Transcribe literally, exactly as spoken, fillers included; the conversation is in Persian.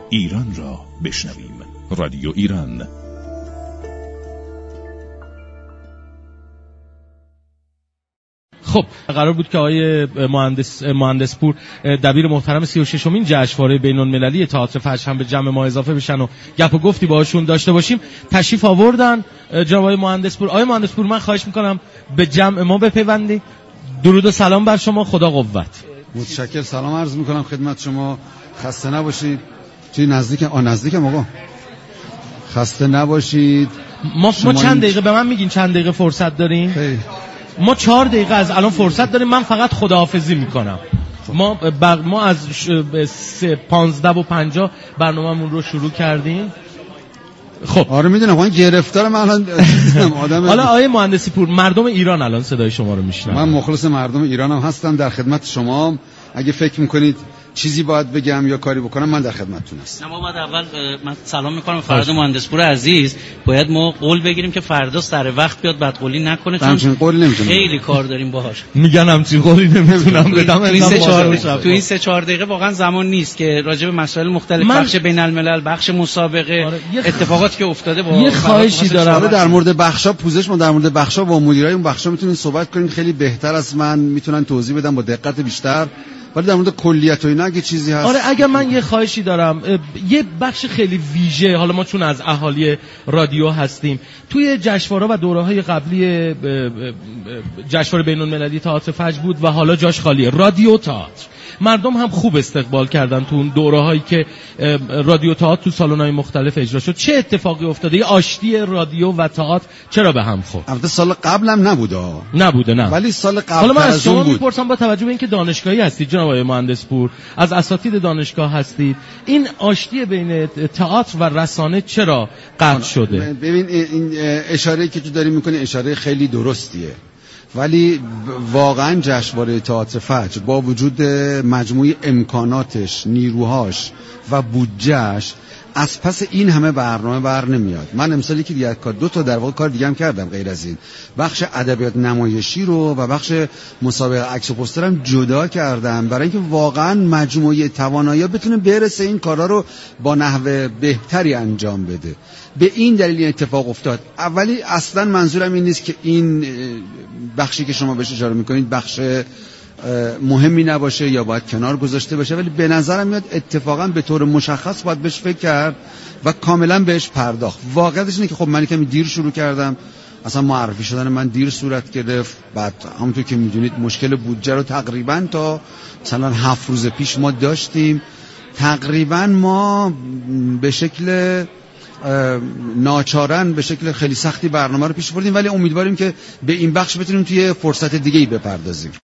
ایران را بشنویم. رادیو ایران. خب قرار بود که آقای مهندس مهندس پور دبیر محترم سی و ششمین جشنواره بین‌المللی تئاتر فجر هم به جمع ما اضافه بشن و گپ و گفتی باهاشون داشته باشیم. تشریف آوردن جناب آقای مهندس پور. آقای مهندس پور من خواهش میکنم به جمع ما بپیوندید. درود و سلام بر شما، خدا قوت. متشکرم، سلام عرض میکنم خدمت شما. خسته نباشید. توی نزدیک آ نزدیکم آقا. خسته نباشید. ما ما چند این... دقیقه به من میگین چند دقیقه فرصت داریم؟ خیلی. ما چهار دقیقه از الان فرصت داریم. من فقط خداحافظی میکنم. ما بر... ما از ش... پانزده و پنجاه برنامه‌مون رو شروع کردیم. خب آره میدونم من گرفتار من الان آدم. حالا آقای مهندسی پور، مردم ایران الان صدای شما رو میشنون. من مخلص مردم ایرانم هستم، در خدمت شما. اگه فکر میکنید چیزی باید بگم یا کاری بکنم من در خدمتتون هستم. ما باید اول من سلام میکنم فردا مهندس پور عزیز. باید ما قول بگیریم که فردا سر وقت بیاد، بعد قولی نکنه چون قول نمیتونم. خیلی کار داریم باهاش. میگن همچین قولی نمیتونم بدم. تو این سه چهار تو این سه چهار دقیقه واقعا زمان نیست که راجع به مسائل مختلف من... بخش بین الملل، بخش مسابقه، آره. اتفاقاتی که افتاده با یه خواهشی دارم در مورد بخشا پوزش. ما در مورد بخشا با مدیرای اون بخشا میتونین صحبت کنین، خیلی بهتر از من میتونن توضیح بدن با دقت بیشتر. ولی در مورد کلیت و اینا اگه چیزی هست. آره اگه من یه خواهشی دارم، یه بخش خیلی ویژه، حالا ما چون از اهالی رادیو هستیم، توی جشنواره و دوره‌های قبلی جشنواره بین‌المللی تئاتر فجر بود و حالا جاش خالیه. رادیو تئاتر مردم هم خوب استقبال کردن تو اون دوره‌هایی که رادیو تئاتر تو سالن‌های مختلف اجرا شد. چه اتفاقی افتاده؟ یه آشتی رادیو و تئاتر چرا به هم خورد؟ البته سال قبلم نبوده. نبوده نه. ولی سال قبل حالا من از شما میپرسم با توجه به اینکه دانشگاهی هستید جناب آقای مهندس پور، از اساتید دانشگاه هستید، این آشتی بین تئاتر و رسانه چرا قطع شده؟ ببین این اشاره‌ای که تو داری می‌کنی اشاره خیلی درستیه. ولی واقعا جشنواره تئاتر فجر با وجود مجموعه امکاناتش، نیروهاش و بودجهش از پس این همه برنامه بر نمیاد. من امسالی که دیگه کار دو تا در واقع کار دیگه هم کردم غیر از این. بخش ادبیات نمایشی رو و بخش مسابقه عکس و پوسترم جدا کردم برای اینکه واقعا مجموعه توانایی‌ها بتونه برسه این کارا رو با نحو بهتری انجام بده. به این دلیل این اتفاق افتاد. اولی اصلا منظورم این نیست که این بخشی که شما بهش اشاره میکنید بخش مهمی نباشه یا باید کنار گذاشته باشه، ولی به نظرم میاد اتفاقا به طور مشخص باید بهش فکر کرد و کاملا بهش پرداخت. واقعیتش اینه که خب من کمی دیر شروع کردم، اصلا معرفی شدن من دیر صورت گرفت. بعد همونطور که میدونید مشکل بودجه رو تقریبا تا مثلا هفت روز پیش ما داشتیم. تقریبا ما به شکل ناچارن به شکل خیلی سختی برنامه رو پیش بردیم، ولی امیدواریم که به این بخش بتونیم توی فرصت دیگه‌ای بپردازیم.